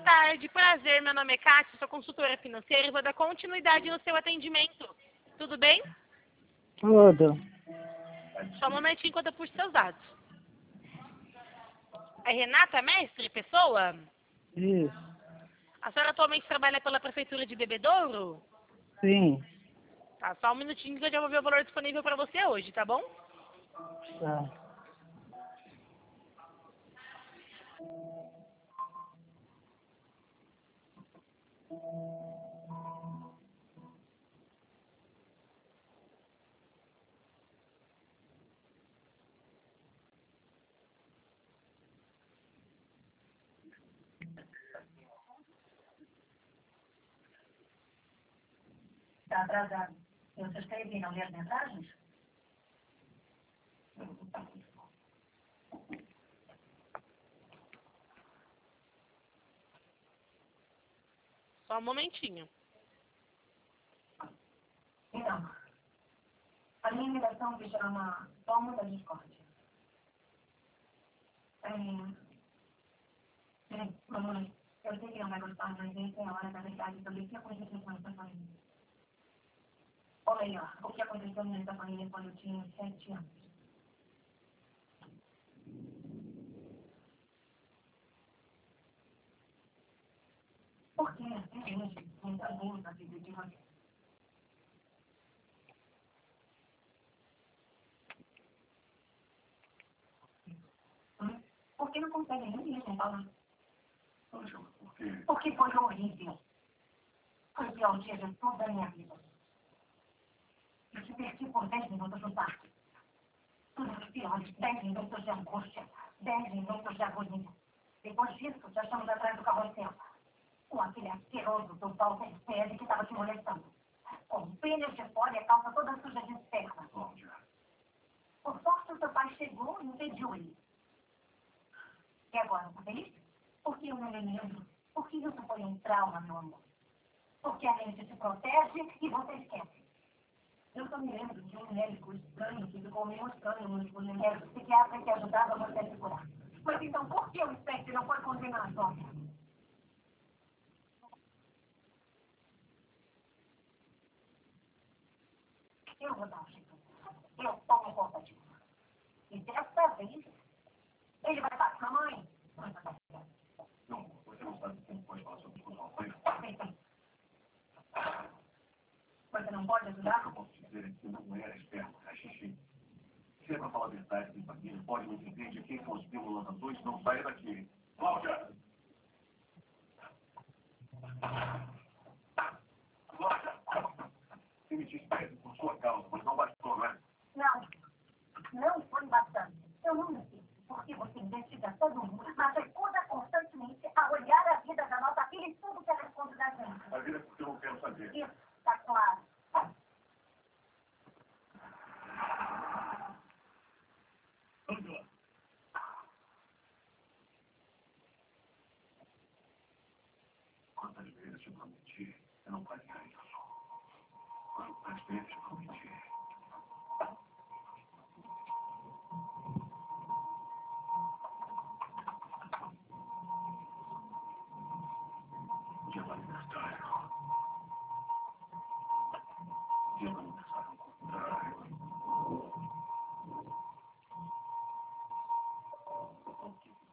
tarde, prazer, meu nome é Kátia, sou consultora financeira e vou dar continuidade no seu atendimento. Tudo bem? Tudo. Só um momentinho enquanto eu puxo seus dados. É Renata Mestre, pessoa? Isso. A senhora atualmente trabalha pela Prefeitura de Bebedouro? Sim. Tá, só um minutinho que eu já vou ver o valor disponível para você hoje, tá bom? Tá. Está atrasado. Vocês querem não ler as mensagens? Só um momentinho. Então, a minha ligação se chama Tomo da Discórdia. Mamãe, eu sei que não vai gostar, mas essa é a hora da verdade sobre o que aconteceu com essa família. Ou melhor, o que aconteceu nessa família quando eu tinha 7 anos. Por que a gente não está bem na vida de você? Por que não consegue nem isso, Paulo? Por quê? Porque foi horrível. Foi o pior dia de toda a minha vida. Eu te perdi por 10 minutos no parque. Todos os piores, 10 minutos de angústia, 10 minutos de agonia. Depois disso, já estamos atrás do carrossel. Com aquele asqueroso do Walter Pérez que estava te molestando. Com pênis de fora e a calça toda suja de esperma. Cláudia. Por sorte, o seu pai chegou e impediu ele. E agora, tá feliz? Porque eu não me lembro. Porque isso foi um trauma, meu amor. Porque a gente se protege e você esquece. Eu só me lembro de um médico estranho que ficou me mostrando nos bonecos. Era o psiquiatra que ajudava você a se curar. Mas então, por que o espectro não foi condenado, Sônia? Eu vou dar um jeito. Eu tomo conta disso. E dessa vez, ele vai passar, mãe. Mãe, vai passar. Não, você não sabe como pode falar sobre isso com sua mãe. Sim. Você não pode ajudar? Eu posso dizer que não era esperma, é xixi. Se é pra falar a verdade de família, pode me entender de quem são os pílulas azuis, não saia daqui. Cláudia! Cláudia! Você me despede por sua causa, mas não bastou, né? Não. Não foi bastante. Eu não me disse. Porque você investiga todo mundo, mas recusa constantemente a olhar a vida da nossa filha e tudo que ela esconde da gente. A vida é porque eu não quero saber. Isso, tá claro. Ângela! Quantas vezes te prometi, eu não faria isso. Quantas vezes te prometi. Dia do aniversário. Dia do aniversário ao contrário.